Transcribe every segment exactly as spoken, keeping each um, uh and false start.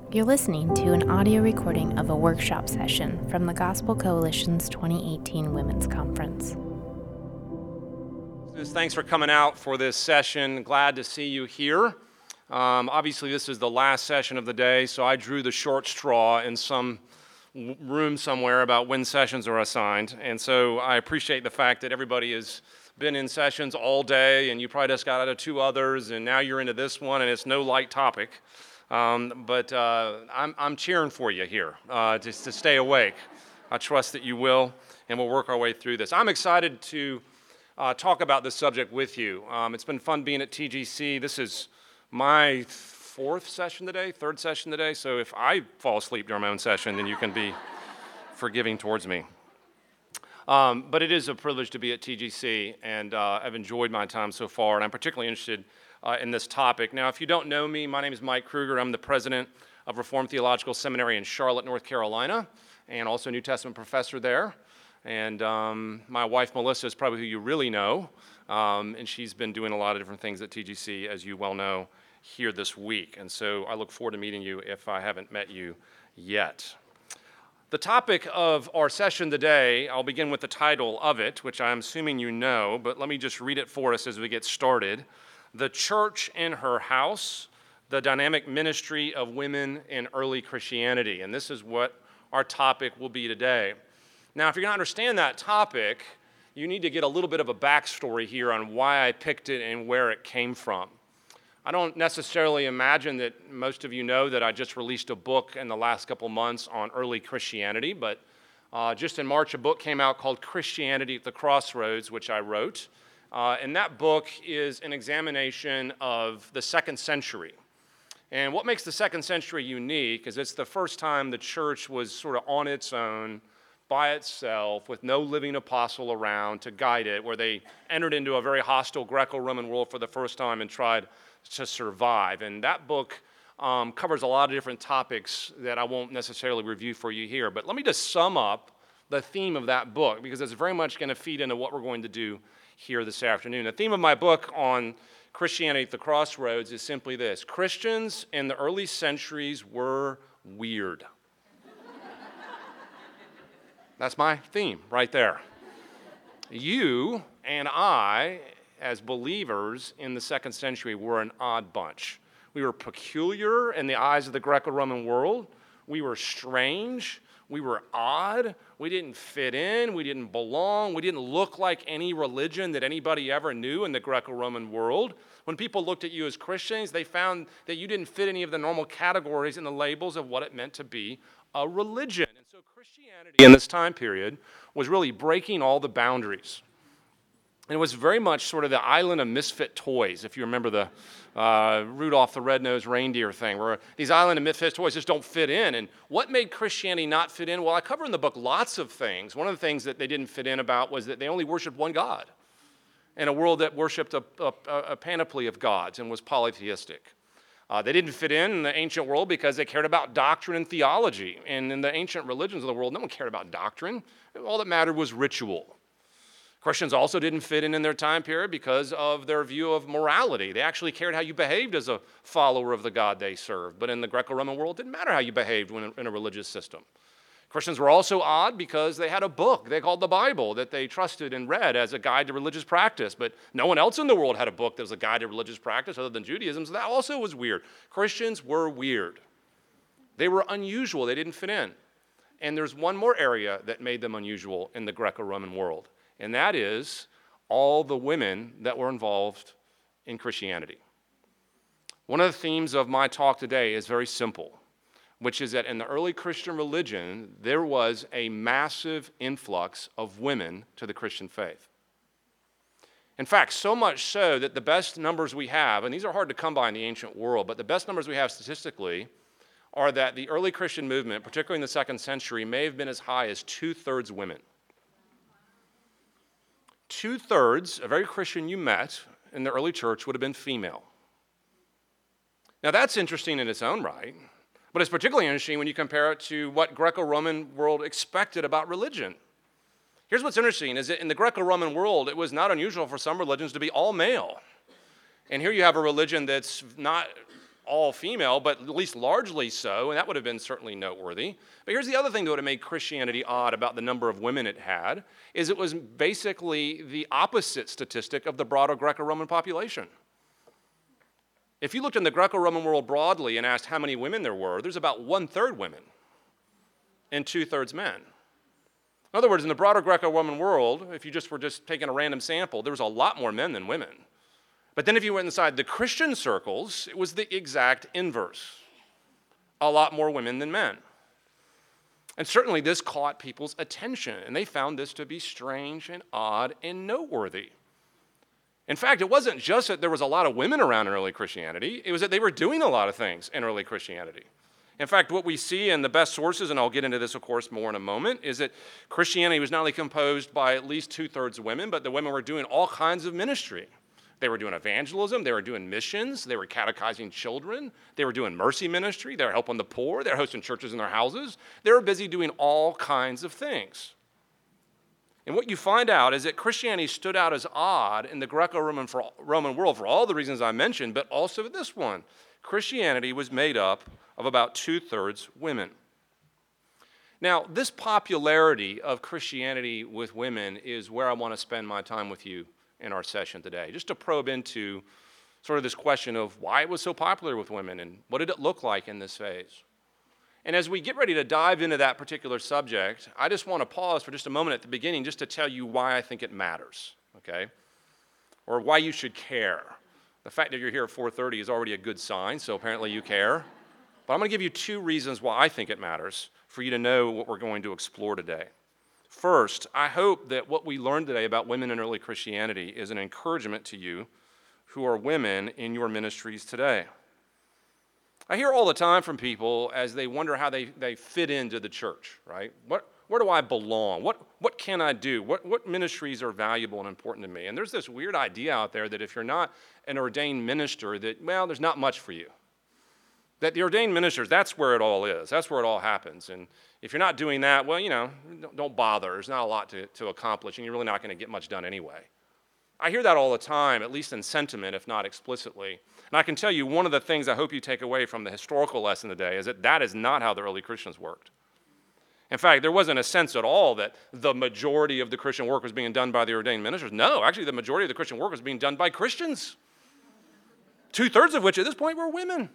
You're listening to an audio recording of a workshop session from the Gospel Coalition's twenty eighteen Women's Conference. Thanks for coming out for this session. Glad to see you here. Um, obviously, this is the last session of the day, so I drew the short straw in some room somewhere about when sessions are assigned. And so I appreciate the fact that everybody has been in sessions all day, and you probably just got out of two others, and now you're into this one, and it's no light topic. Um, but uh, I'm, I'm cheering for you here, uh, just to stay awake. I trust that you will, and we'll work our way through this. I'm excited to uh, talk about this subject with you. Um, it's been fun being at T G C. This is my fourth session today, third session today, so if I fall asleep during my own session, then you can be forgiving towards me. Um, but it is a privilege to be at T G C, and uh, I've enjoyed my time so far, and I'm particularly interested Uh, in this topic. Now, if you don't know me, my name is Mike Kruger. I'm the president of Reformed Theological Seminary in Charlotte, North Carolina, and also a New Testament professor there. And um, my wife, Melissa, is probably who you really know, um, and she's been doing a lot of different things at T G C, as you well know, here this week. And so I look forward to meeting you if I haven't met you yet. The topic of our session today, I'll begin with the title of it, which I'm assuming you know, but let me just read it for us as we get started. The Church in Her House, the Dynamic Ministry of Women in Early Christianity. And this is what our topic will be today. Now, if you're going to understand that topic, you need to get a little bit of a backstory here on why I picked it and where it came from. I don't necessarily imagine that most of you know that I just released a book in the last couple months on early Christianity, but uh, just in March, a book came out called Christianity at the Crossroads, which I wrote. Uh, and that book is an examination of the second century. And what makes the second century unique is it's the first time the church was sort of on its own, by itself, with no living apostle around to guide it, where they entered into a very hostile Greco-Roman world for the first time and tried to survive. And that book um, covers a lot of different topics that I won't necessarily review for you here. But let me just sum up the theme of that book, because it's very much going to feed into what we're going to do here this afternoon. The theme of my book on Christianity at the Crossroads is simply this: Christians in the early centuries were weird. That's my theme right there. You and I, as believers in the second century, were an odd bunch. We were peculiar in the eyes of the Greco-Roman world. We were strange. We were odd. We didn't fit in. We didn't belong. We didn't look like any religion that anybody ever knew in the Greco-Roman world. When people looked at you as Christians, they found that you didn't fit any of the normal categories and the labels of what it meant to be a religion. And so Christianity in this time period was really breaking all the boundaries. And it was very much sort of the island of misfit toys, if you remember the uh, Rudolph the Red-Nosed Reindeer thing, where these island of misfit toys just don't fit in. And what made Christianity not fit in? Well, I cover in the book lots of things. One of the things that they didn't fit in about was that they only worshiped one God in a world that worshiped a, a, a panoply of gods and was polytheistic. Uh, they didn't fit in in the ancient world because they cared about doctrine and theology. And in the ancient religions of the world, no one cared about doctrine. All that mattered was ritual. Christians also didn't fit in in their time period because of their view of morality. They actually cared how you behaved as a follower of the God they served. But in the Greco-Roman world, it didn't matter how you behaved when in a religious system. Christians were also odd because they had a book they called the Bible that they trusted and read as a guide to religious practice. But no one else in the world had a book that was a guide to religious practice other than Judaism, so that also was weird. Christians were weird. They were unusual. They didn't fit in. And there's one more area that made them unusual in the Greco-Roman world. And that is all the women that were involved in Christianity. One of the themes of my talk today is very simple, which is that in the early Christian religion, there was a massive influx of women to the Christian faith. In fact, so much so that the best numbers we have, and these are hard to come by in the ancient world, but the best numbers we have statistically are that the early Christian movement, particularly in the second century, may have been as high as two-thirds women. Two-thirds of every Christian you met in the early church would have been female. Now that's interesting in its own right, but it's particularly interesting when you compare it to what Greco-Roman world expected about religion. Here's what's interesting, is that in the Greco-Roman world, it was not unusual for some religions to be all male. And here you have a religion that's not all female, but at least largely so, and that would have been certainly noteworthy. But here's the other thing that would have made Christianity odd about the number of women it had, is it was basically the opposite statistic of the broader Greco-Roman population. If you looked in the Greco-Roman world broadly and asked how many women there were, there's about one-third women and two-thirds men. In other words, in the broader Greco-Roman world, if you just were just taking a random sample, there was a lot more men than women. But then if you went inside the Christian circles, it was the exact inverse. A lot more women than men. And certainly this caught people's attention, and they found this to be strange and odd and noteworthy. In fact, it wasn't just that there was a lot of women around in early Christianity, it was that they were doing a lot of things in early Christianity. In fact, what we see in the best sources, and I'll get into this, of course, more in a moment, is that Christianity was not only composed by at least two-thirds women, but the women were doing all kinds of ministry. They were doing evangelism, they were doing missions, they were catechizing children, they were doing mercy ministry, they were helping the poor, they were hosting churches in their houses. They were busy doing all kinds of things. And what you find out is that Christianity stood out as odd in the Greco-Roman Roman world for all the reasons I mentioned, but also this one. Christianity was made up of about two-thirds women. Now, this popularity of Christianity with women is where I want to spend my time with you in our session today, just to probe into sort of this question of why it was so popular with women and what did it look like in this phase. And as we get ready to dive into that particular subject, I just want to pause for just a moment at the beginning just to tell you why I think it matters, okay? Or why you should care. The fact that you're here at four thirty is already a good sign, so apparently you care. But I'm going to give you two reasons why I think it matters for you to know what we're going to explore today. First, I hope that what we learned today about women in early Christianity is an encouragement to you who are women in your ministries today. I hear all the time from people as they wonder how they, they fit into the church, right? What, where do I belong? What, what can I do? What, what ministries are valuable and important to me? And there's this weird idea out there that if you're not an ordained minister, that, well, there's not much for you. That the ordained ministers, that's where it all is. That's where it all happens. And if you're not doing that, well, you know, don't, don't bother. There's not a lot to, to accomplish, and you're really not going to get much done anyway. I hear that all the time, at least in sentiment, if not explicitly. And I can tell you one of the things I hope you take away from the historical lesson today is that that is not how the early Christians worked. In fact, there wasn't a sense at all that the majority of the Christian work was being done by the ordained ministers. No, actually, the majority of the Christian work was being done by Christians, two-thirds of which at this point were women.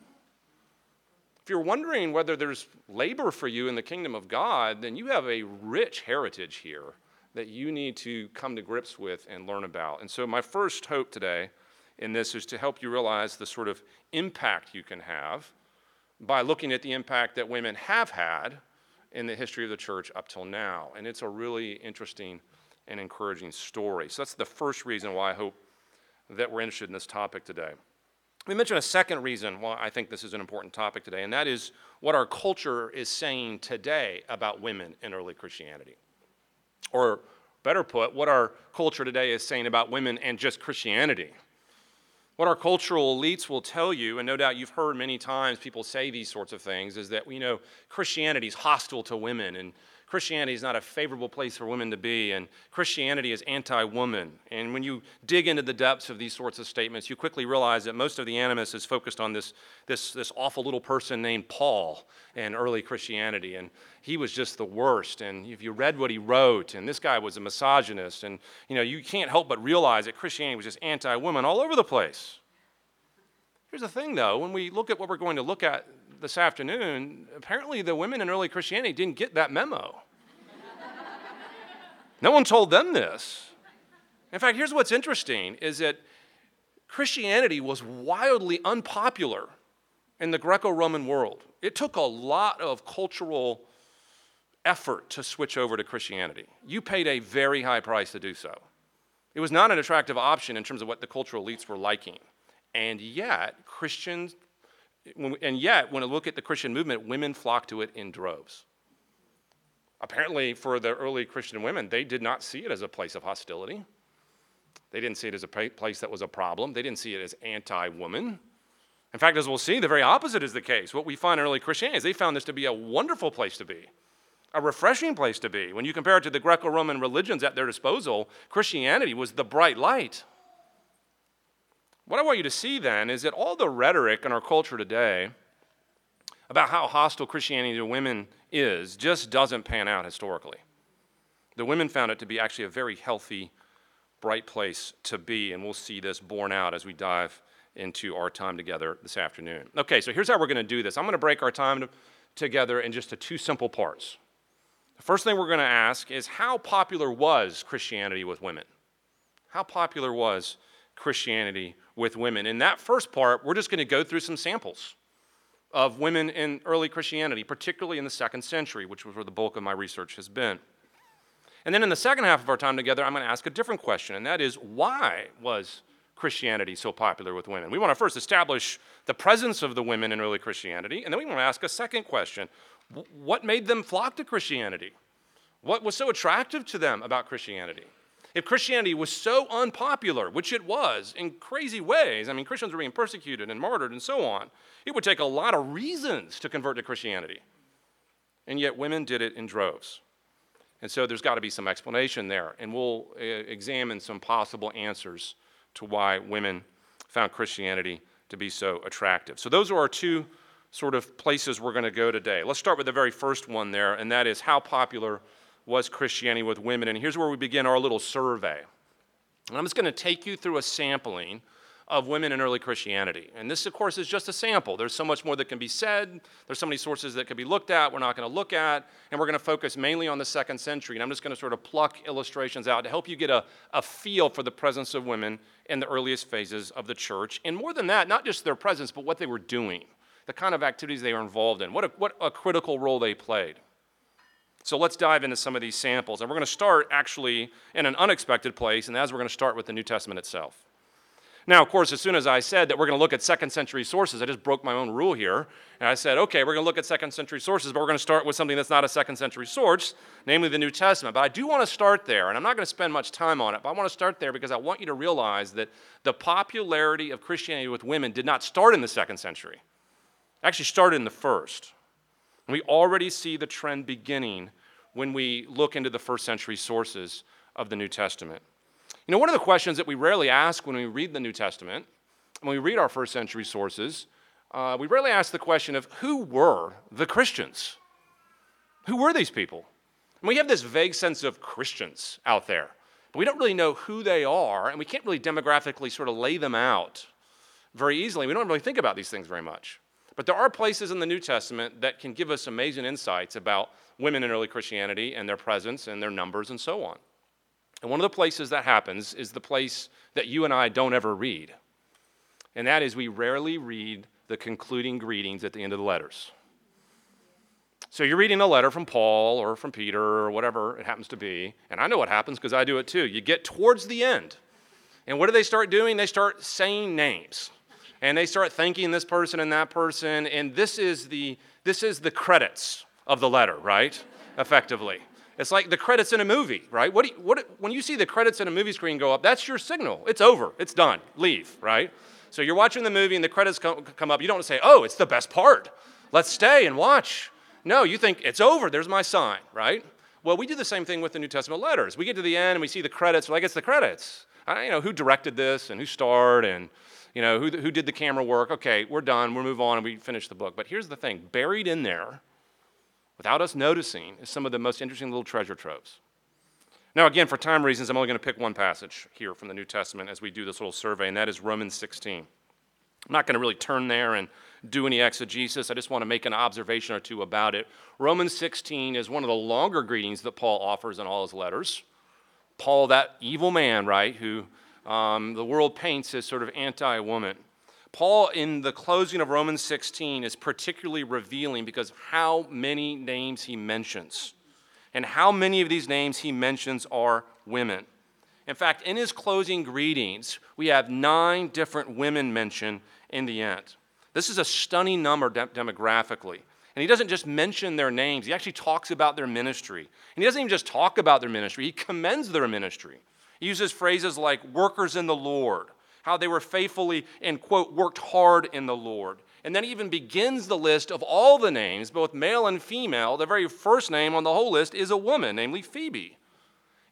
If you're wondering whether there's labor for you in the kingdom of God, then you have a rich heritage here that you need to come to grips with and learn about. And so my first hope today in this is to help you realize the sort of impact you can have by looking at the impact that women have had in the history of the church up till now. And it's a really interesting and encouraging story. So that's the first reason why I hope that we're interested in this topic today. Let me mention a second reason why I think this is an important topic today, and that is what our culture is saying today about women in early Christianity. Or better put, what our culture today is saying about women and just Christianity. What our cultural elites will tell you, and no doubt you've heard many times people say these sorts of things, is that, you know, Christianity is hostile to women, and Christianity is not a favorable place for women to be, and Christianity is anti-woman. And when you dig into the depths of these sorts of statements, you quickly realize that most of the animus is focused on this, this, this awful little person named Paul in early Christianity, and he was just the worst. And if you read what he wrote, and this guy was a misogynist, and you know, you can't help but realize that Christianity was just anti-woman all over the place. Here's the thing, though, when we look at what we're going to look at this afternoon, apparently the women in early Christianity didn't get that memo. No one told them this. In fact, here's what's interesting, is that Christianity was wildly unpopular in the Greco-Roman world. It took a lot of cultural effort to switch over to Christianity. You paid a very high price to do so. It was not an attractive option in terms of what the cultural elites were liking. And yet, Christians And yet, when I look at the Christian movement, women flock to it in droves. Apparently, for the early Christian women, they did not see it as a place of hostility. They didn't see it as a place that was a problem. They didn't see it as anti-woman. In fact, as we'll see, the very opposite is the case. What we find in early Christianity is they found this to be a wonderful place to be, a refreshing place to be. When you compare it to the Greco-Roman religions at their disposal, Christianity was the bright light. What I want you to see then is that all the rhetoric in our culture today about how hostile Christianity to women is just doesn't pan out historically. The women found it to be actually a very healthy, bright place to be, and we'll see this borne out as we dive into our time together this afternoon. Okay, so here's how we're going to do this. I'm going to break our time to, together into just two simple parts. The first thing we're going to ask is, how popular was Christianity with women? How popular was Christianity with women? In that first part, we're just going to go through some samples of women in early Christianity, particularly in the second century, which was where the bulk of my research has been. And then in the second half of our time together, I'm going to ask a different question, and that is, why was Christianity so popular with women? We want to first establish the presence of the women in early Christianity, and then we want to ask a second question. What made them flock to Christianity? What was so attractive to them about Christianity? If Christianity was so unpopular, which it was in crazy ways, I mean, Christians were being persecuted and martyred and so on, it would take a lot of reasons to convert to Christianity. And yet women did it in droves. And so there's got to be some explanation there, and we'll uh, examine some possible answers to why women found Christianity to be so attractive. So those are our two sort of places we're going to go today. Let's start with the very first one there, and that is, how popular was Christianity with women? And here's where we begin our little survey. And I'm just going to take you through a sampling of women in early Christianity. And this, of course, is just a sample. There's so much more that can be said. There's so many sources that can be looked at we're not going to look at. And we're going to focus mainly on the second century. And I'm just going to sort of pluck illustrations out to help you get a, a feel for the presence of women in the earliest phases of the church. And more than that, not just their presence, but what they were doing, the kind of activities they were involved in, what a, what a critical role they played. So let's dive into some of these samples. And we're going to start actually in an unexpected place, and that's we're going to start with the New Testament itself. Now, of course, as soon as I said that we're going to look at second century sources, I just broke my own rule here. And I said, okay, we're going to look at second century sources, but we're going to start with something that's not a second century source, namely the New Testament. But I do want to start there, and I'm not going to spend much time on it, but I want to start there because I want you to realize that the popularity of Christianity with women did not start in the second century. It actually started in the first. And we already see the trend beginning when we look into the first century sources of the New Testament. You know, one of the questions that we rarely ask when we read the New Testament, when we read our first century sources, uh, we rarely ask the question of, who were the Christians? Who were these people? And we have this vague sense of Christians out there, but we don't really know who they are, and we can't really demographically sort of lay them out very easily. We don't really think about these things very much. But there are places in the New Testament that can give us amazing insights about women in early Christianity and their presence and their numbers and so on. And one of the places that happens is the place that you and I don't ever read. And that is, we rarely read the concluding greetings at the end of the letters. So you're reading a letter from Paul or from Peter or whatever it happens to be, and I know what happens because I do it too. You get towards the end, and what do they start doing? They start saying names, and they start thanking this person and that person, and this is the this is the credits of the letter, right? Effectively. It's like the credits in a movie, right? What, do you, what when you see the credits in a movie screen go up, that's your signal. It's over. It's done. Leave, right? So you're watching the movie and the credits come, come up. You don't say, oh, it's the best part. Let's stay and watch. No, you think, it's over. There's my sign, right? Well, we do the same thing with the New Testament letters. We get to the end and we see the credits. We're like, it's the credits. I, you know, who directed this and who starred and, you know, who, who did the camera work. Okay, we're done. We'll move on and we finish the book. But here's the thing. Buried in there, without us noticing, is some of the most interesting little treasure troves. Now, again, for time reasons, I'm only going to pick one passage here from the New Testament as we do this little survey, and that is Romans sixteen. I'm not going to really turn there and do any exegesis. I just want to make an observation or two about it. Romans sixteen is one of the longer greetings that Paul offers in all his letters. Paul, that evil man, right, who um, the world paints as sort of anti-woman. Paul, in the closing of Romans sixteen, is particularly revealing because of how many names he mentions. And how many of these names he mentions are women. In fact, in his closing greetings, we have nine different women mentioned in the end. This is a stunning number de- demographically. And he doesn't just mention their names, he actually talks about their ministry. And he doesn't even just talk about their ministry, he commends their ministry. He uses phrases like workers in the Lord, how they were faithfully and, quote, worked hard in the Lord. And then he even begins the list of all the names, both male and female. The very first name on the whole list is a woman, namely Phoebe.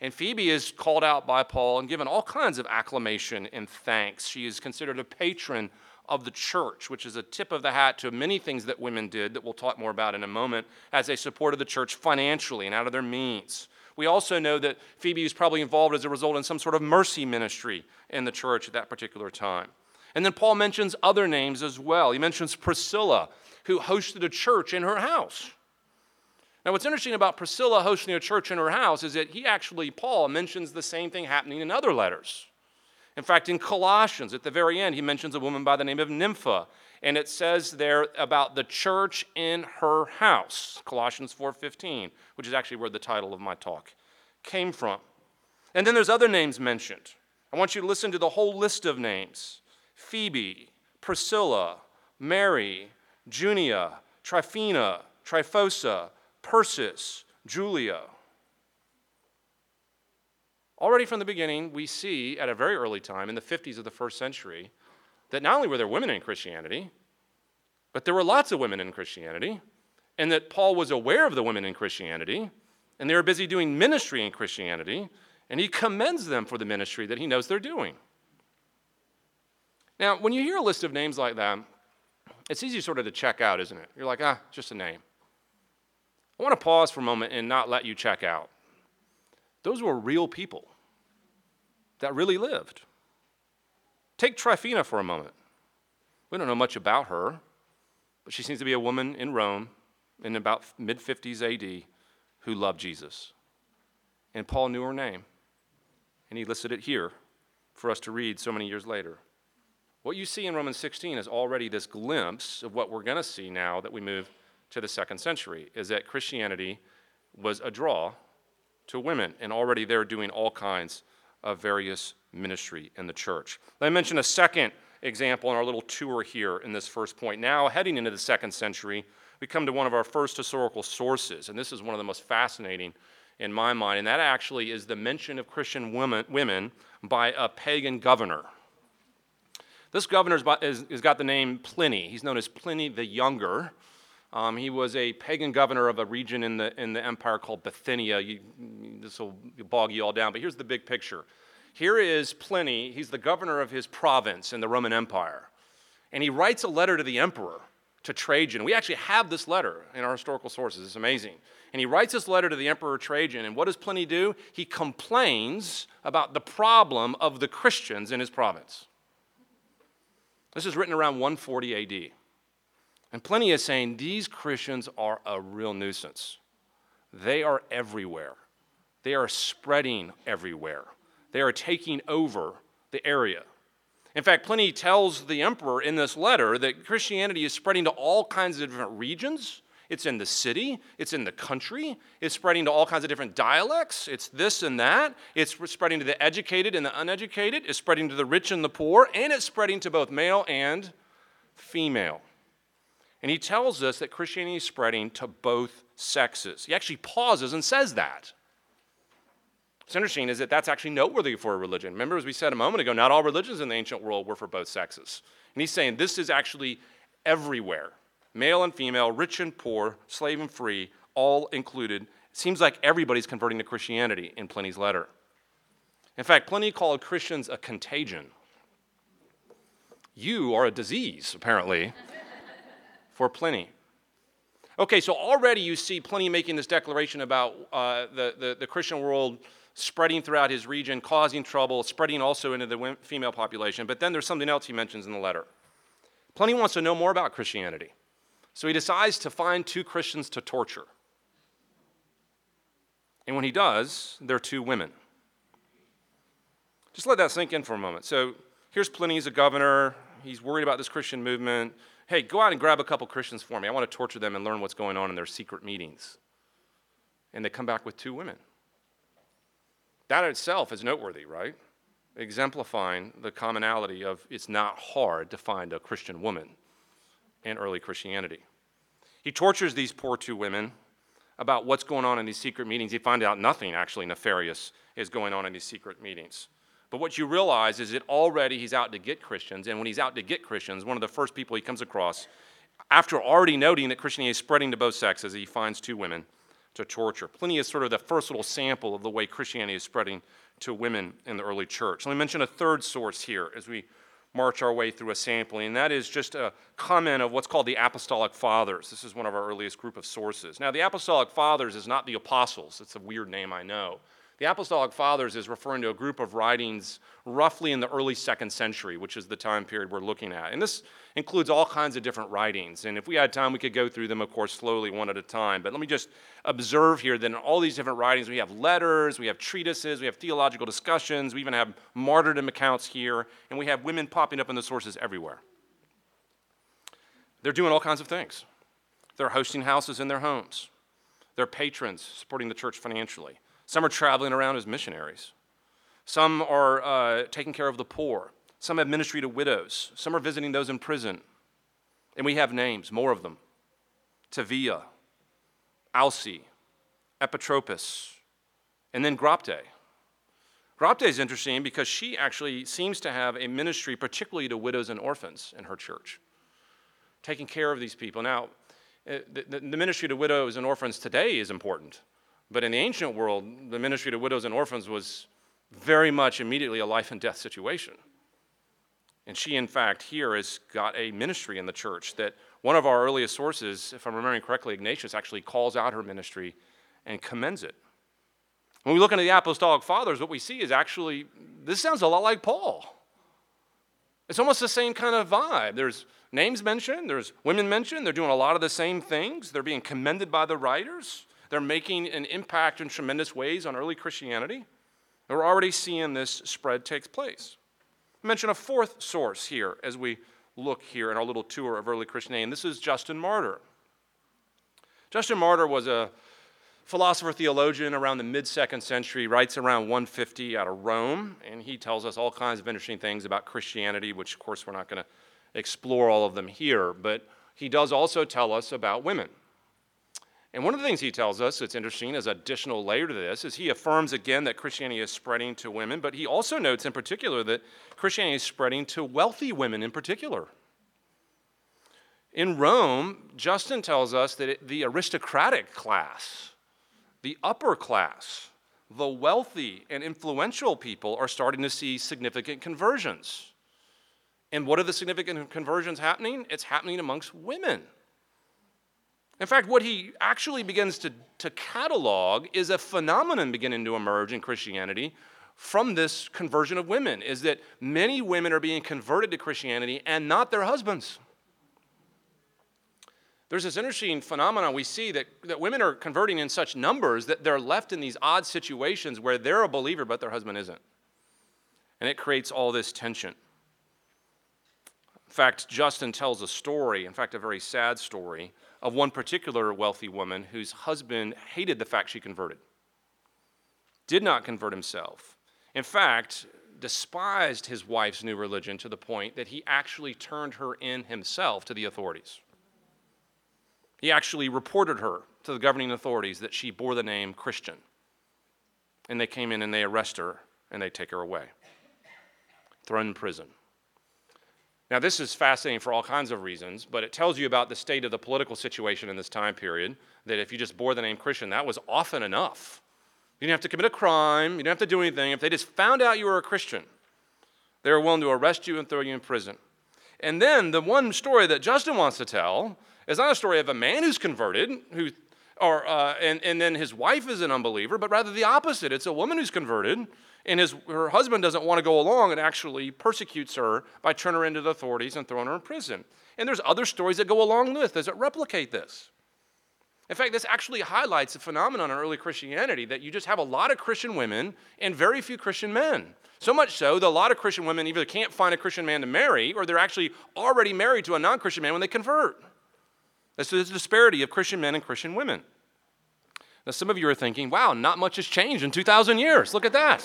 And Phoebe is called out by Paul and given all kinds of acclamation and thanks. She is considered a patron of the church, which is a tip of the hat to many things that women did that we'll talk more about in a moment as they supported the church financially and out of their means. We also know that Phoebe was probably involved as a result in some sort of mercy ministry in the church at that particular time. And then Paul mentions other names as well. He mentions Priscilla, who hosted a church in her house. Now, what's interesting about Priscilla hosting a church in her house is that he actually, Paul, mentions the same thing happening in other letters. In fact, in Colossians, at the very end, he mentions a woman by the name of Nympha, and it says there about the church in her house, Colossians four fifteen, which is actually where the title of my talk came from. And then there's other names mentioned. I want you to listen to the whole list of names: Phoebe, Priscilla, Mary, Junia, Tryphena, Tryphosa, Persis, Julia. Already from the beginning, we see at a very early time, in the fifties of the first century, that not only were there women in Christianity, but there were lots of women in Christianity, and that Paul was aware of the women in Christianity, and they were busy doing ministry in Christianity, and he commends them for the ministry that he knows they're doing. Now, when you hear a list of names like that, it's easy sort of to check out, isn't it? You're like, ah, just a name. I want to pause for a moment and not let you check out. Those were real people that really lived. Take Tryphena for a moment. We don't know much about her, but she seems to be a woman in Rome in about mid fifties A D who loved Jesus. And Paul knew her name, and he listed it here for us to read so many years later. What you see in Romans sixteen is already this glimpse of what we're going to see now that we move to the second century, is that Christianity was a draw to women, and already they're doing all kinds of various ministry in the church. Let me mention a second example in our little tour here in this first point. Now, heading into the second century, we come to one of our first historical sources, and this is one of the most fascinating in my mind, and that actually is the mention of Christian women, women by a pagan governor. This governor has got the name Pliny. He's known as Pliny the Younger. Um, he was a pagan governor of a region in the in the empire called Bithynia. You, this will bog you all down, but here's the big picture. Here is Pliny. He's the governor of his province in the Roman Empire. And he writes a letter to the emperor, to Trajan. We actually have this letter in our historical sources. It's amazing. And he writes this letter to the emperor Trajan, and what does Pliny do? He complains about the problem of the Christians in his province. This is written around one forty A D. And Pliny is saying these Christians are a real nuisance. They are everywhere. They are spreading everywhere. They are taking over the area. In fact, Pliny tells the emperor in this letter that Christianity is spreading to all kinds of different regions. It's in the city. It's in the country. It's spreading to all kinds of different dialects. It's this and that. It's spreading to the educated and the uneducated. It's spreading to the rich and the poor. And it's spreading to both male and female. And he tells us that Christianity is spreading to both sexes. He actually pauses and says that. What's interesting is that that's actually noteworthy for a religion. Remember, as we said a moment ago, not all religions in the ancient world were for both sexes. And he's saying this is actually everywhere. Male and female, rich and poor, slave and free, all included. It seems like everybody's converting to Christianity in Pliny's letter. In fact, Pliny called Christians a contagion. You are a disease, apparently, for Pliny. Okay, so already you see Pliny making this declaration about uh, the, the, the Christian world spreading throughout his region, causing trouble, spreading also into the female population. But then there's something else he mentions in the letter. Pliny wants to know more about Christianity. So he decides to find two Christians to torture. And when he does, they're two women. Just let that sink in for a moment. So here's Pliny, he's a governor. He's worried about this Christian movement. Hey, go out and grab a couple Christians for me. I want to torture them and learn what's going on in their secret meetings. And they come back with two women. That itself is noteworthy, right? Exemplifying the commonality of it's not hard to find a Christian woman in early Christianity. He tortures these poor two women about what's going on in these secret meetings. He finds out nothing actually nefarious is going on in these secret meetings. But what you realize is that already he's out to get Christians, and when he's out to get Christians, one of the first people he comes across, after already noting that Christianity is spreading to both sexes, he finds two women to torture. Pliny is sort of the first little sample of the way Christianity is spreading to women in the early church. Let me mention a third source here as we march our way through a sampling, and that is just a comment of what's called the Apostolic Fathers. This is one of our earliest group of sources. Now, the Apostolic Fathers is not the apostles. It's a weird name, I know. The Apostolic Fathers is referring to a group of writings roughly in the early second century, which is the time period we're looking at. And this includes all kinds of different writings. And if we had time, we could go through them, of course, slowly one at a time. But let me just observe here that in all these different writings, we have letters, we have treatises, we have theological discussions, we even have martyrdom accounts here, and we have women popping up in the sources everywhere. They're doing all kinds of things. They're hosting houses in their homes. They're patrons, supporting the church financially. Some are traveling around as missionaries. Some are uh, taking care of the poor. Some have ministry to widows. Some are visiting those in prison. And we have names, more of them. Tevia, Alce, Epitropus, and then Grapte. Grapte is interesting because she actually seems to have a ministry particularly to widows and orphans in her church, taking care of these people. Now, the, the, the ministry to widows and orphans today is important. But in the ancient world, the ministry to widows and orphans was very much immediately a life and death situation. And she, in fact, here has got a ministry in the church that one of our earliest sources, if I'm remembering correctly, Ignatius actually calls out her ministry and commends it. When we look into the Apostolic Fathers, what we see is actually, this sounds a lot like Paul. It's almost the same kind of vibe. There's names mentioned, there's women mentioned, they're doing a lot of the same things, they're being commended by the writers. They're making an impact in tremendous ways on early Christianity. And we're already seeing this spread takes place. I mention a fourth source here as we look here in our little tour of early Christianity, and this is Justin Martyr. Justin Martyr was a philosopher theologian around the mid-second century, writes around one fifty out of Rome, and he tells us all kinds of interesting things about Christianity, which of course we're not going to explore all of them here, but he does also tell us about women. And one of the things he tells us that's interesting as an additional layer to this is he affirms again that Christianity is spreading to women, but he also notes in particular that Christianity is spreading to wealthy women in particular. In Rome, Justin tells us that it, the aristocratic class, the upper class, the wealthy and influential people are starting to see significant conversions. And what are the significant conversions happening? It's happening amongst women. In fact, what he actually begins to, to catalog is a phenomenon beginning to emerge in Christianity from this conversion of women, is that many women are being converted to Christianity and not their husbands. There's this interesting phenomenon we see that, that women are converting in such numbers that they're left in these odd situations where they're a believer but their husband isn't. And it creates all this tension. In fact, Justin tells a story, in fact, a very sad story, of one particular wealthy woman whose husband hated the fact she converted, did not convert himself. In fact, despised his wife's new religion to the point that he actually turned her in himself to the authorities. He actually reported her to the governing authorities that she bore the name Christian. And they came in and they arrest her and they take her away, thrown in prison. Now, this is fascinating for all kinds of reasons, but it tells you about the state of the political situation in this time period, that if you just bore the name Christian, that was often enough. You didn't have to commit a crime. You didn't have to do anything. If they just found out you were a Christian, they were willing to arrest you and throw you in prison. And then the one story that Justin wants to tell is not a story of a man who's converted, who, or uh, and, and then his wife is an unbeliever, but rather the opposite. It's a woman who's converted, and his, her husband doesn't want to go along and actually persecutes her by turning her into the authorities and throwing her in prison. And there's other stories that go along with this that replicate this. In fact, this actually highlights a phenomenon in early Christianity that you just have a lot of Christian women and very few Christian men. So much so that a lot of Christian women either can't find a Christian man to marry or they're actually already married to a non-Christian man when they convert. This is the disparity of Christian men and Christian women. Now, some of you are thinking, wow, not much has changed in two thousand years. Look at that.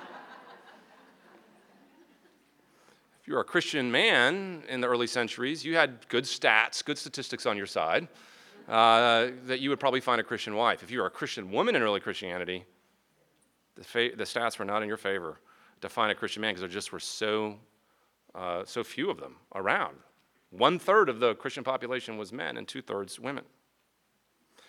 If you're a Christian man in the early centuries, you had good stats, good statistics on your side, uh, that you would probably find a Christian wife. If you were a Christian woman in early Christianity, the, fa- the stats were not in your favor to find a Christian man because there just were so, uh, so few of them around. One third of the Christian population was men and two thirds women.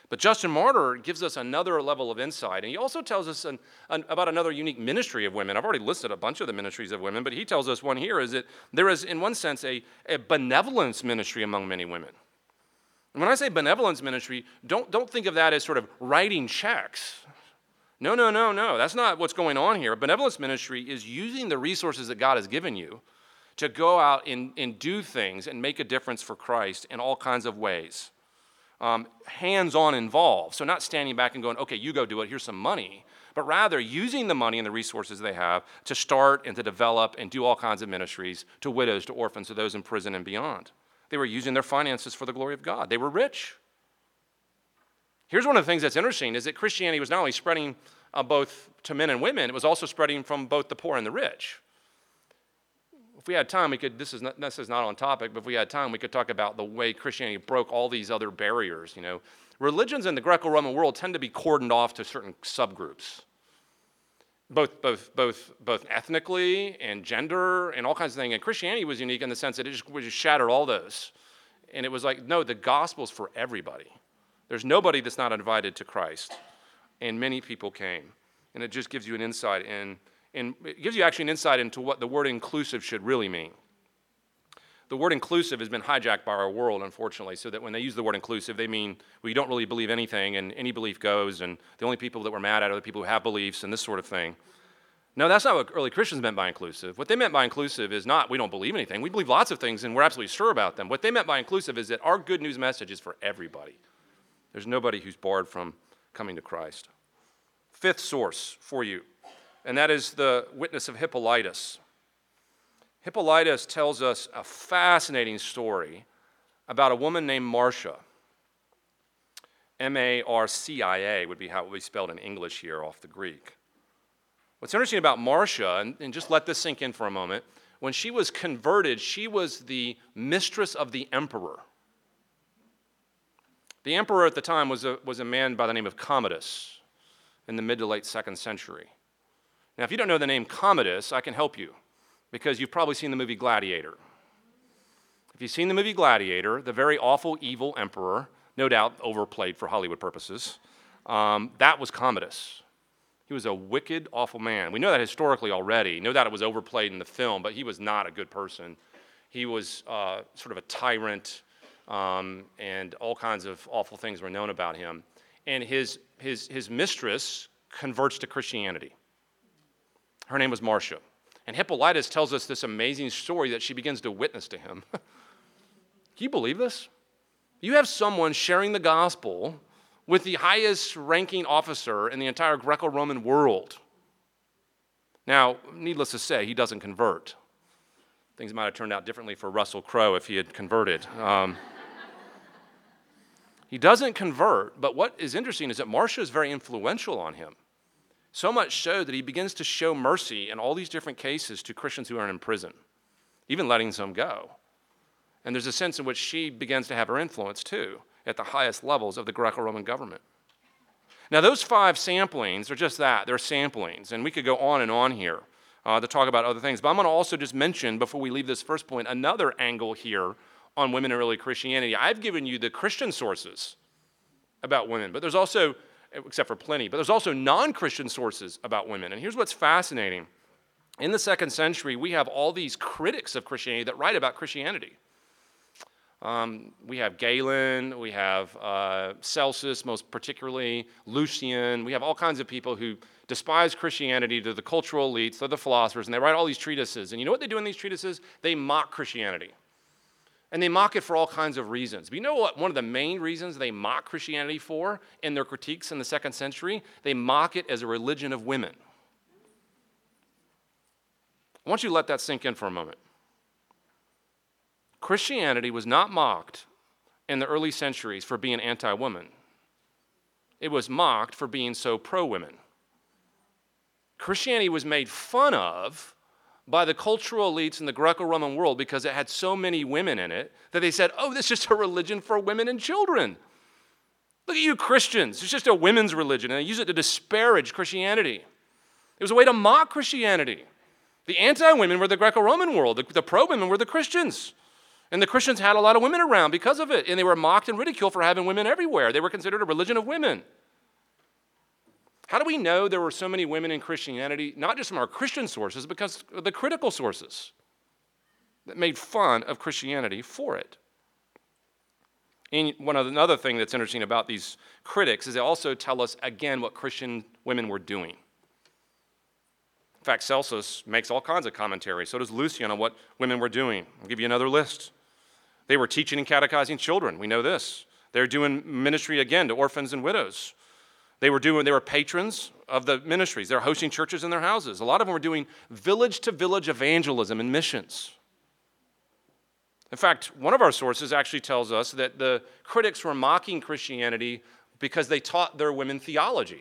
But Justin Martyr gives us another level of insight, and he also tells us an, an, about another unique ministry of women. I've already listed a bunch of the ministries of women, but he tells us one here is that there is, in one sense, a, a benevolence ministry among many women. And when I say benevolence ministry, don't, don't think of that as sort of writing checks. No, no, no, no. That's not what's going on here. Benevolence ministry is using the resources that God has given you to go out and, and do things and make a difference for Christ in all kinds of ways. Um, hands-on involved. So not standing back and going, okay, you go do it, here's some money, but rather using the money and the resources they have to start and to develop and do all kinds of ministries to widows, to orphans, to those in prison and beyond. They were using their finances for the glory of God. They were rich. Here's one of the things that's interesting is that Christianity was not only spreading uh, both to men and women, it was also spreading from both the poor and the rich. If we had time, we could, this is not, this is not on topic, but if we had time, we could talk about the way Christianity broke all these other barriers. You know, religions in the Greco-Roman world tend to be cordoned off to certain subgroups, both, both, both, both ethnically and gender and all kinds of things. And Christianity was unique in the sense that it just, it just shattered all those. And it was like, no, the gospel's for everybody. There's nobody that's not invited to Christ. And many people came. And it just gives you an insight in And it gives you actually an insight into what the word inclusive should really mean. The word inclusive has been hijacked by our world, unfortunately, so that when they use the word inclusive, they mean, well, you don't really believe anything, and any belief goes, and the only people that we're mad at are the people who have beliefs, and this sort of thing. No, that's not what early Christians meant by inclusive. What they meant by inclusive is not, we don't believe anything. We believe lots of things, and we're absolutely sure about them. What they meant by inclusive is that our good news message is for everybody. There's nobody who's barred from coming to Christ. Fifth source for you. And that is the witness of Hippolytus. Hippolytus tells us a fascinating story about a woman named Marcia. M A R C I A would be how it would be spelled in English here off the Greek. What's interesting about Marcia, and, and just let this sink in for a moment, when she was converted, she was the mistress of the emperor. The emperor at the time was a, was a man by the name of Commodus in the mid to late second century. Now, if you don't know the name Commodus, I can help you, because you've probably seen the movie Gladiator. If you've seen the movie Gladiator, the very awful, evil emperor, no doubt overplayed for Hollywood purposes, um, that was Commodus. He was a wicked, awful man. We know that historically already. No doubt it was overplayed in the film, but he was not a good person. He was uh, sort of a tyrant, um, and all kinds of awful things were known about him. And his, his, his mistress converts to Christianity. Her name was Marcia. And Hippolytus tells us this amazing story that she begins to witness to him. Can you believe this? You have someone sharing the gospel with the highest ranking officer in the entire Greco-Roman world. Now, needless to say, he doesn't convert. Things might have turned out differently for Russell Crowe if he had converted. Um, he doesn't convert, but what is interesting is that Marcia is very influential on him. So much so that he begins to show mercy in all these different cases to Christians who are in prison, even letting some go. And there's a sense in which she begins to have her influence, too, at the highest levels of the Greco-Roman government. Now, those five samplings are just that. They're samplings. And we could go on and on here uh, to talk about other things. But I'm going to also just mention, before we leave this first point, another angle here on women in early Christianity. I've given you the Christian sources about women, but there's also, except for Pliny, but there's also non-Christian sources about women. And here's what's fascinating. In the second century, we have all these critics of Christianity that write about Christianity. Um, we have Galen, we have uh, Celsus, most particularly, Lucian. We have all kinds of people who despise Christianity to the cultural elites, to the philosophers, and they write all these treatises. And you know what they do in these treatises? They mock Christianity. And they mock it for all kinds of reasons. But you know what one of the main reasons they mock Christianity for in their critiques in the second century? They mock it as a religion of women. I want you to let that sink in for a moment. Christianity was not mocked in the early centuries for being anti-woman. It was mocked for being so pro-women. Christianity was made fun of by the cultural elites in the Greco-Roman world because it had so many women in it that they said, oh, this is just a religion for women and children. Look at you Christians. It's just a women's religion. And they use it to disparage Christianity. It was a way to mock Christianity. The anti-women were the Greco-Roman world. The, the pro-women were the Christians. And the Christians had a lot of women around because of it, and they were mocked and ridiculed for having women everywhere. They were considered a religion of women. How do we know there were so many women in Christianity? Not just from our Christian sources, because of the critical sources that made fun of Christianity for it. And one of another thing that's interesting about these critics is they also tell us again what Christian women were doing. In fact, Celsus makes all kinds of commentary. So does Lucian on what women were doing. I'll give you another list. They were teaching and catechizing children. We know this. They're doing ministry again to orphans and widows. They were doing. They were patrons of the ministries. They're hosting churches in their houses. A lot of them were doing village-to-village evangelism and missions. In fact, one of our sources actually tells us that the critics were mocking Christianity because they taught their women theology.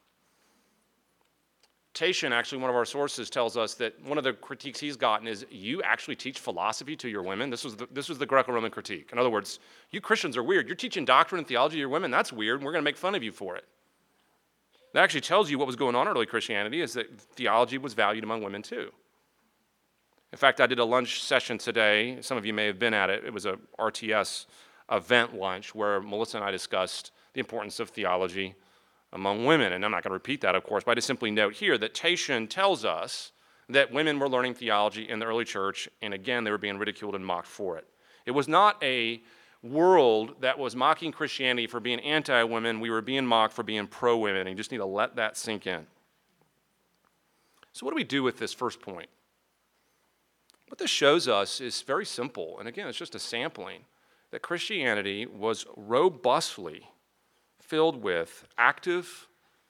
Tatian, actually one of our sources, tells us that one of the critiques he's gotten is, you actually teach philosophy to your women? This was the, this was the Greco-Roman critique. In other words, you Christians are weird. You're teaching doctrine and theology to your women. That's weird, and we're going to make fun of you for it. That actually tells you what was going on in early Christianity is that theology was valued among women too. In fact, I did a lunch session today. Some of you may have been at it. It was a R T S event lunch where Melissa and I discussed the importance of theology among women. And I'm not going to repeat that, of course, but I just simply note here that Tatian tells us that women were learning theology in the early church, and again, they were being ridiculed and mocked for it. It was not a world that was mocking Christianity for being anti-women. We were being mocked for being pro-women, and you just need to let that sink in. So what do we do with this first point? What this shows us is very simple, and again, it's just a sampling, that Christianity was robustly filled with active,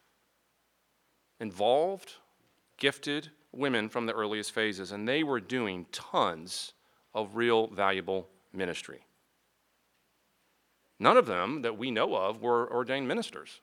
involved, gifted women from the earliest phases, and they were doing tons of real valuable ministry. None of them that we know of were ordained ministers.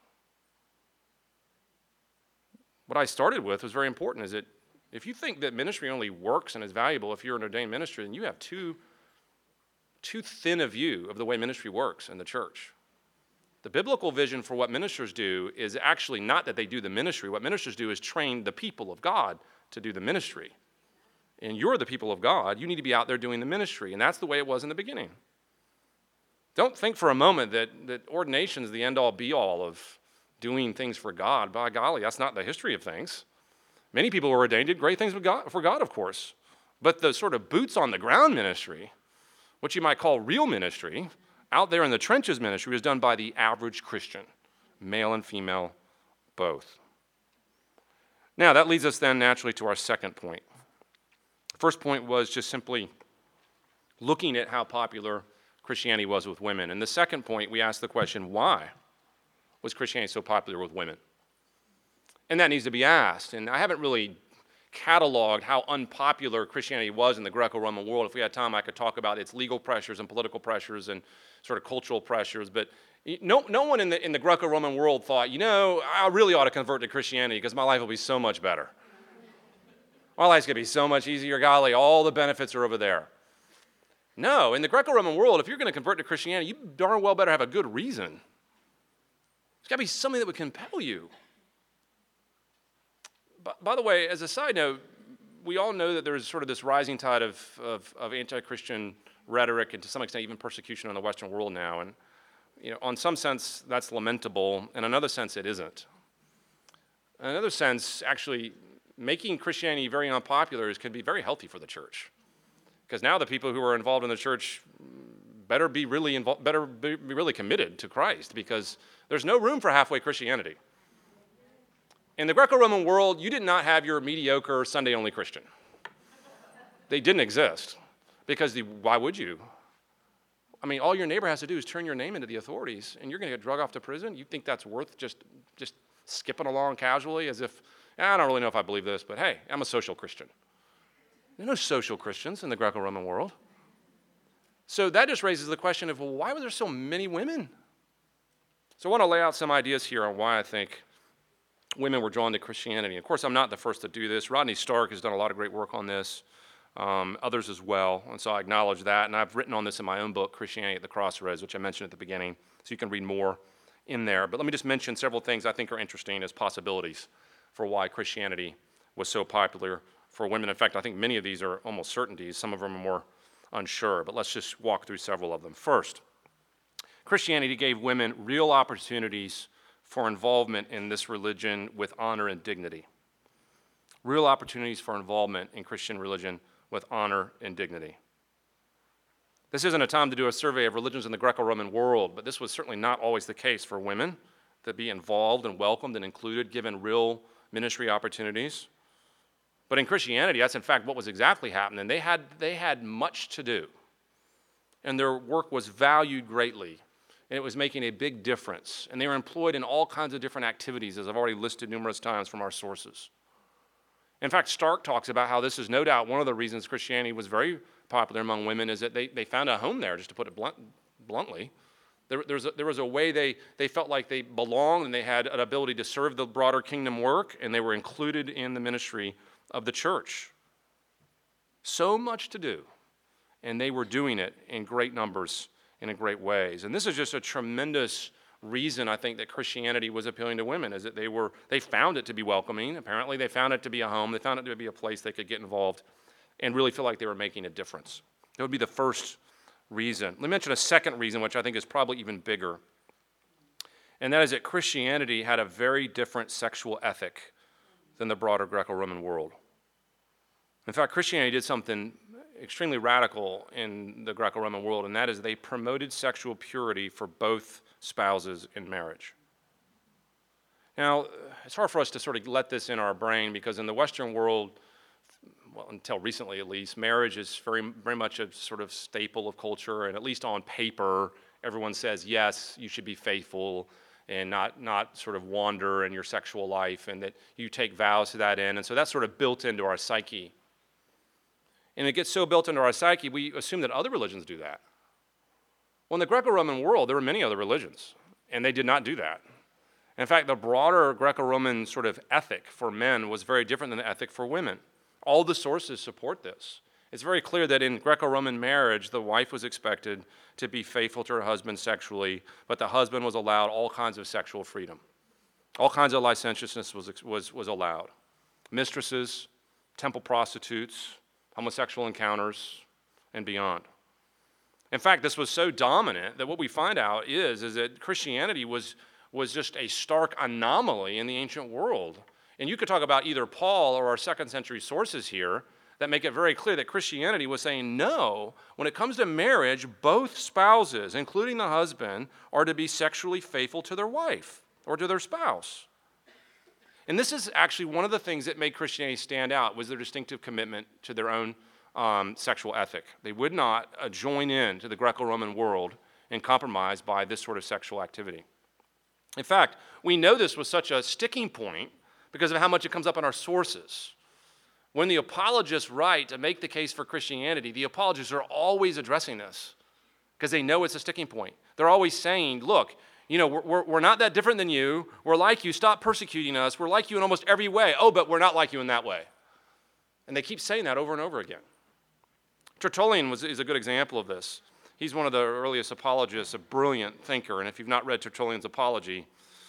What I started with was very important, is that if you think that ministry only works and is valuable if you're an ordained minister, then you have too, too thin a view of the way ministry works in the church. The biblical vision for what ministers do is actually not that they do the ministry. What ministers do is train the people of God to do the ministry. And you're the people of God. You need to be out there doing the ministry. And that's the way it was in the beginning. Don't think for a moment that, that ordination is the end-all, be-all of doing things for God. By golly, that's not the history of things. Many people who were ordained did great things for God, for God, of course. But the sort of boots-on-the-ground ministry, what you might call real ministry, out there in the trenches ministry, was done by the average Christian, male and female both. Now, that leads us then naturally to our second point. First point was just simply looking at how popular Christianity was with women. And the second point, we asked the question, why was Christianity so popular with women? And that needs to be asked. And I haven't really cataloged how unpopular Christianity was in the Greco-Roman world. If we had time, I could talk about its legal pressures and political pressures and sort of cultural pressures. But no, no one in the, in the Greco-Roman world thought, you know, I really ought to convert to Christianity because my life will be so much better. My life's going to be so much easier. Golly, all the benefits are over there. No, in the Greco-Roman world, if you're going to convert to Christianity, you darn well better have a good reason. There's got to be something that would compel you. But, by the way, as a side note, we all know that there's sort of this rising tide of, of, of anti-Christian rhetoric and to some extent even persecution in the Western world now. And you know, on some sense, that's lamentable. In another sense, it isn't. In another sense, actually, making Christianity very unpopular is, can be very healthy for the church. Because now the people who are involved in the church better be really involved, better be really committed to Christ, because there's no room for halfway Christianity. In the Greco-Roman world, you did not have your mediocre Sunday-only Christian. They didn't exist. Because the, why would you? I mean, all your neighbor has to do is turn your name into the authorities, and you're going to get drug off to prison? You think that's worth just, just skipping along casually as if, I don't really know if I believe this, but hey, I'm a social Christian. There are no social Christians in the Greco-Roman world. So that just raises the question of, well, why were there so many women? So I want to lay out some ideas here on why I think women were drawn to Christianity. Of course, I'm not the first to do this. Rodney Stark has done a lot of great work on this, um, others as well, and so I acknowledge that. And I've written on this in my own book, Christianity at the Crossroads, which I mentioned at the beginning, so you can read more in there. But let me just mention several things I think are interesting as possibilities for why Christianity was so popular for women. In fact, I think many of these are almost certainties. Some of them are more unsure. But let's just walk through several of them. First, Christianity gave women real opportunities for involvement in this religion with honor and dignity. Real opportunities for involvement in Christian religion with honor and dignity. This isn't a time to do a survey of religions in the Greco-Roman world, but this was certainly not always the case for women to be involved and welcomed and included, given real ministry opportunities. But in Christianity, that's in fact what was exactly happening. They had, they had much to do, and their work was valued greatly, and it was making a big difference. And they were employed in all kinds of different activities, as I've already listed numerous times from our sources. In fact, Stark talks about how this is no doubt one of the reasons Christianity was very popular among women is that they, they found a home there, just to put it blunt, bluntly. There, there, was a, there was a way they, they felt like they belonged, and they had an ability to serve the broader kingdom work, and they were included in the ministry of the church. So much to do, and they were doing it in great numbers and in great ways. And this is just a tremendous reason, I think, that Christianity was appealing to women, is that they were they found it to be welcoming. Apparently, they found it to be a home. They found it to be a place they could get involved and really feel like they were making a difference. That would be the first reason. Let me mention a second reason, which I think is probably even bigger, and that is that Christianity had a very different sexual ethic than the broader Greco-Roman world. In fact, Christianity did something extremely radical in the Greco-Roman world, and that is they promoted sexual purity for both spouses in marriage. Now, it's hard for us to sort of let this in our brain, because in the Western world, well, until recently at least, marriage is very, very much a sort of staple of culture, and at least on paper, everyone says, yes, you should be faithful and not, not sort of wander in your sexual life, and that you take vows to that end. And so that's sort of built into our psyche. And it gets so built into our psyche, we assume that other religions do that. Well, in the Greco-Roman world, there were many other religions, and they did not do that. In fact, the broader Greco-Roman sort of ethic for men was very different than the ethic for women. All the sources support this. It's very clear that in Greco-Roman marriage, the wife was expected to be faithful to her husband sexually, but the husband was allowed all kinds of sexual freedom. All kinds of licentiousness was, was, was allowed. Mistresses, temple prostitutes, homosexual encounters, and beyond. In fact, this was so dominant that what we find out is, is that Christianity was, was just a stark anomaly in the ancient world. And you could talk about either Paul or our second century sources here that make it very clear that Christianity was saying, no, when it comes to marriage, both spouses, including the husband, are to be sexually faithful to their wife or to their spouse. And this is actually one of the things that made Christianity stand out, was their distinctive commitment to their own um, sexual ethic. They would not uh, join in to the Greco-Roman world and compromise by this sort of sexual activity. In fact, we know this was such a sticking point because of how much it comes up in our sources. When the apologists write to make the case for Christianity, the apologists are always addressing this because they know it's a sticking point. They're always saying, look, you know, we're, we're not that different than you. We're like you. Stop persecuting us. We're like you in almost every way. Oh, but we're not like you in that way. And they keep saying that over and over again. Tertullian was, is a good example of this. He's one of the earliest apologists, a brilliant thinker. And if you've not read Tertullian's Apology,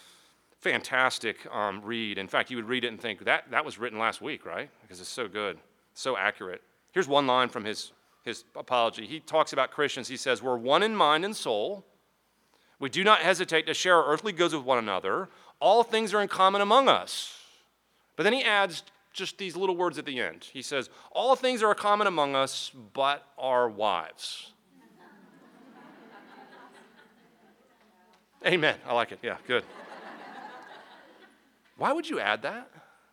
fantastic um, read. In fact, you would read it and think, that, that was written last week, right? Because it's so good, so accurate. Here's one line from his, his apology. He talks about Christians. He says, we're one in mind and soul. We do not hesitate to share our earthly goods with one another. All things are in common among us. But then he adds just these little words at the end. He says, all things are common among us, but our wives. Amen. I like it. Yeah, good. Why would you add that?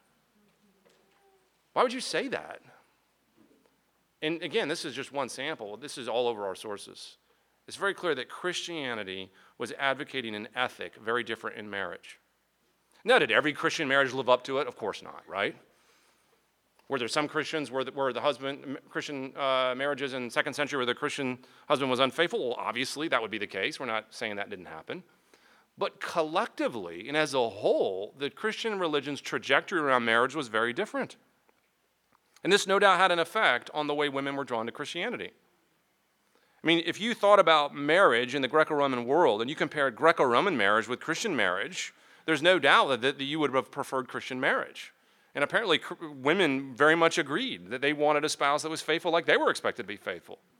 Why would you say that? And again, this is just one sample. This is all over our sources. It's very clear that Christianity was advocating an ethic very different in marriage. Now, did every Christian marriage live up to it? Of course not, right? Were there some Christians where the, where the husband, Christian uh, marriages in the second century where the Christian husband was unfaithful? Well, obviously, that would be the case. We're not saying that didn't happen. But collectively and as a whole, the Christian religion's trajectory around marriage was very different. And this no doubt had an effect on the way women were drawn to Christianity. I mean, if you thought about marriage in the Greco-Roman world and you compared Greco-Roman marriage with Christian marriage, there's no doubt that, that you would have preferred Christian marriage. And apparently women very much agreed that they wanted a spouse that was faithful like they were expected to be faithful.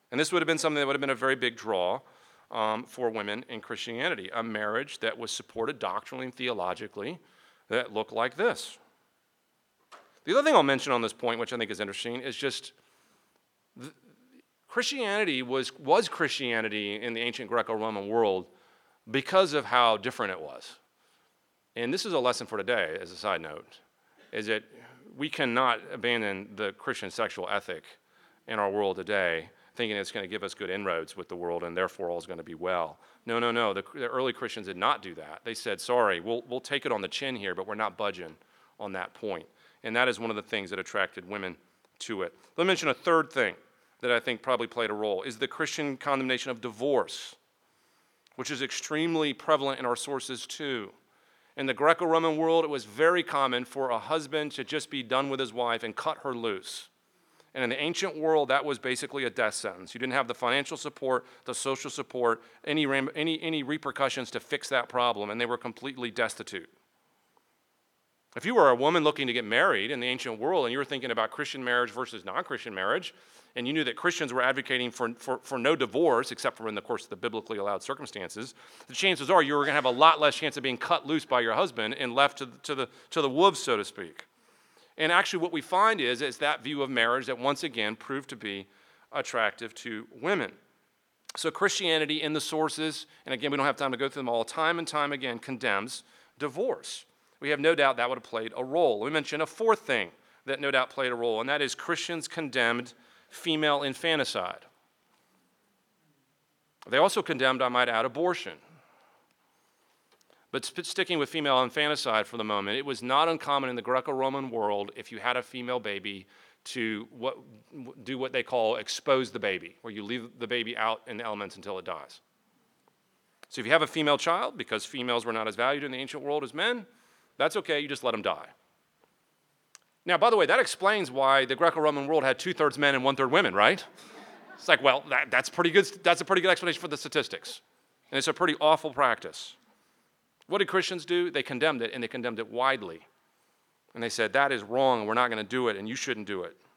And this would have been something that would have been a very big draw um, for women in Christianity, a marriage that was supported doctrinally and theologically that looked like this. The other thing I'll mention on this point, which I think is interesting, is just the, Christianity was, was Christianity in the ancient Greco-Roman world because of how different it was. And this is a lesson for today, as a side note, is that we cannot abandon the Christian sexual ethic in our world today, thinking it's going to give us good inroads with the world and therefore all is going to be well. No, no, no. The, the early Christians did not do that. They said, sorry, we'll, we'll take it on the chin here, but we're not budging on that point. And that is one of the things that attracted women to it. Let me mention a third thing that I think probably played a role, is the Christian condemnation of divorce, which is extremely prevalent in our sources too. In the Greco-Roman world, it was very common for a husband to just be done with his wife and cut her loose. And in the ancient world, that was basically a death sentence. You didn't have the financial support, the social support, any, any, any repercussions to fix that problem, and they were completely destitute. If you were a woman looking to get married in the ancient world and you were thinking about Christian marriage versus non-Christian marriage, and you knew that Christians were advocating for, for, for no divorce, except for in the course of the biblically allowed circumstances, the chances are you were going to have a lot less chance of being cut loose by your husband and left to, to, the, to the wolves, so to speak. And actually what we find is, is that view of marriage that once again proved to be attractive to women. So Christianity in the sources, and again we don't have time to go through them all, time and time again condemns divorce. We have no doubt that would have played a role. We mentioned a fourth thing that no doubt played a role, and that is Christians condemned female infanticide. They also condemned, I might add, abortion. But sticking with female infanticide for the moment, it was not uncommon in the Greco-Roman world, if you had a female baby, to what, do what they call expose the baby, where you leave the baby out in the elements until it dies. So if you have a female child, because females were not as valued in the ancient world as men, that's okay, you just let them die. Now, by the way, that explains why the Greco-Roman world had two-thirds men and one-third women, right? It's like, well, that, that's pretty good. That's a pretty good explanation for the statistics. And it's a pretty awful practice. What did Christians do? They condemned it, and they condemned it widely. And they said, that is wrong, and we're not going to do it, and you shouldn't do it.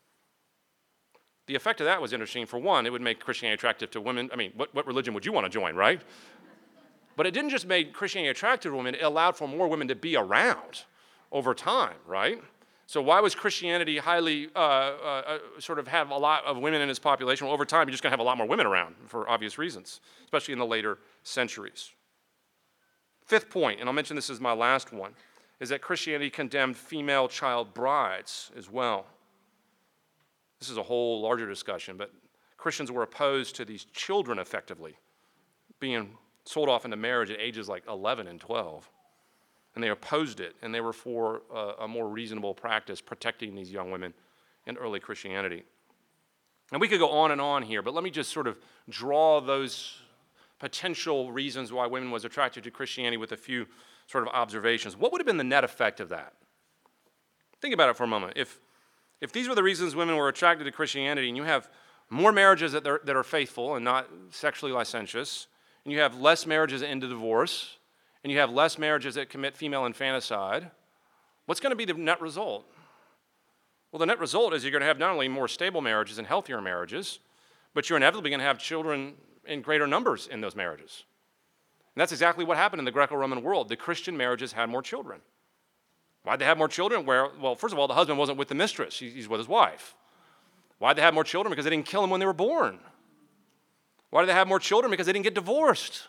The effect of that was interesting. For one, it would make Christianity attractive to women. I mean, what, what religion would you want to join, right? But it didn't just make Christianity attractive to women, it allowed for more women to be around over time, right? So why was Christianity highly, uh, uh, sort of have a lot of women in its population? Well, over time, you're just going to have a lot more women around for obvious reasons, especially in the later centuries. Fifth point, and I'll mention this as my last one, is that Christianity condemned female child brides as well. This is a whole larger discussion, but Christians were opposed to these children effectively being sold off into marriage at ages like eleven and twelve. And they opposed it, and they were for a, a more reasonable practice protecting these young women in early Christianity. And we could go on and on here, but let me just sort of draw those potential reasons why women was attracted to Christianity with a few sort of observations. What would have been the net effect of that? Think about it for a moment. If, if these were the reasons women were attracted to Christianity, and you have more marriages that, that are faithful and not sexually licentious, and you have less marriages that end in divorce, and you have less marriages that commit female infanticide, what's going to be the net result? Well, the net result is you're going to have not only more stable marriages and healthier marriages, but you're inevitably going to have children in greater numbers in those marriages. And that's exactly what happened in the Greco-Roman world. The Christian marriages had more children. Why'd they have more children? Where, well, first of all, the husband wasn't with the mistress. He's with his wife. Why'd they have more children? Because they didn't kill them when they were born. Why did they have more children? Because they didn't get divorced.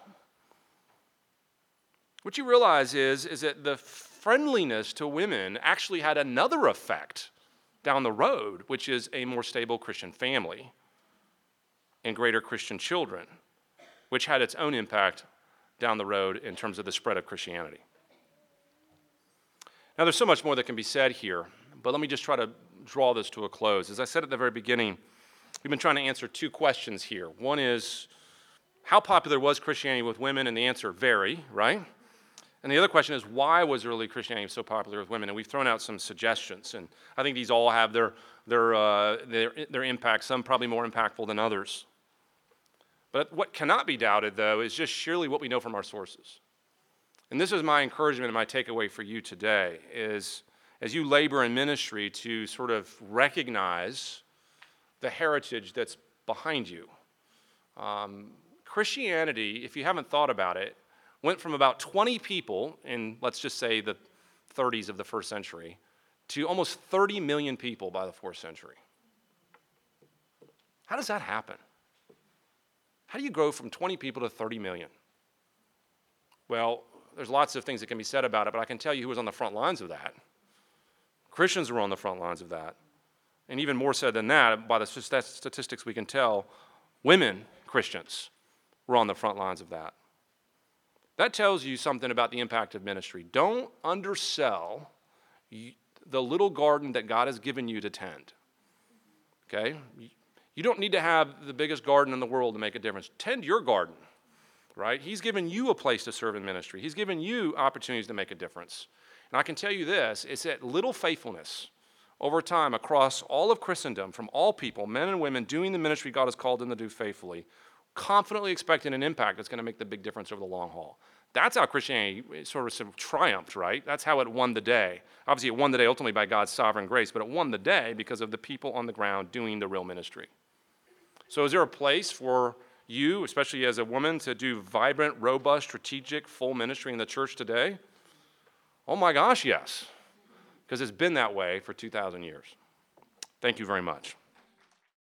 What you realize is, is that the friendliness to women actually had another effect down the road, which is a more stable Christian family and greater Christian children, which had its own impact down the road in terms of the spread of Christianity. Now, there's so much more that can be said here, but let me just try to draw this to a close. As I said at the very beginning, we've been trying to answer two questions here. One is, how popular was Christianity with women? And the answer, very, right? And the other question is, why was early Christianity so popular with women? And we've thrown out some suggestions, and I think these all have their, their, uh, their, their impact, some probably more impactful than others. But what cannot be doubted, though, is just surely what we know from our sources. And this is my encouragement and my takeaway for you today, is as you labor in ministry to sort of recognize the heritage that's behind you. Um, Christianity, if you haven't thought about it, went from about twenty people in, let's just say, the thirties of the first century to almost thirty million people by the fourth century. How does that happen? How do you grow from twenty people to thirty million? Well, there's lots of things that can be said about it, but I can tell you who was on the front lines of that. Christians were on the front lines of that. And even more so than that, by the statistics we can tell, women Christians were on the front lines of that. That tells you something about the impact of ministry. Don't undersell the little garden that God has given you to tend. Okay? You don't need to have the biggest garden in the world to make a difference. Tend your garden, right? He's given you a place to serve in ministry. He's given you opportunities to make a difference. And I can tell you this, it's that little faithfulness over time across all of Christendom, from all people, men and women, doing the ministry God has called them to do faithfully, confidently expecting an impact that's going to make the big difference over the long haul. That's how Christianity sort of, sort of triumphed, right? That's how it won the day. Obviously, it won the day ultimately by God's sovereign grace, but it won the day because of the people on the ground doing the real ministry. So is there a place for you, especially as a woman, to do vibrant, robust, strategic, full ministry in the church today? Oh my gosh, yes, because it's been that way for two thousand years. Thank you very much.